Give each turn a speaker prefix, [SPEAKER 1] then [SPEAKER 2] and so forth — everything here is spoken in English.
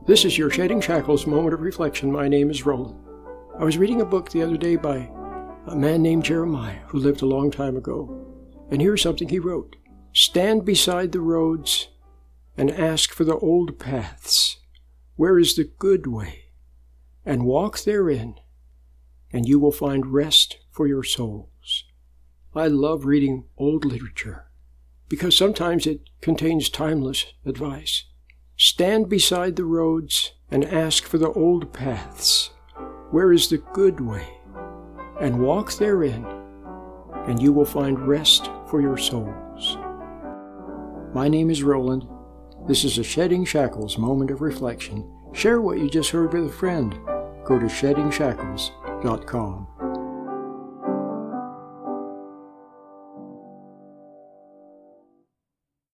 [SPEAKER 1] This is your Shedding Shackles moment of reflection. My name is Roland. I was reading a book the other day by a man named Jeremiah who lived a long time ago. And here's something he wrote. Stand beside the roads and ask for the old paths. Where is the good way? And walk therein, and you will find rest for your souls. I love reading old literature because sometimes it contains timeless advice. Stand beside the roads and ask for the old paths. Where is the good way? And walk therein, and you will find rest for your souls. My name is Roland. This is a Shedding Shackles moment of reflection. Share what you just heard with a friend. Go to sheddingshackles.com.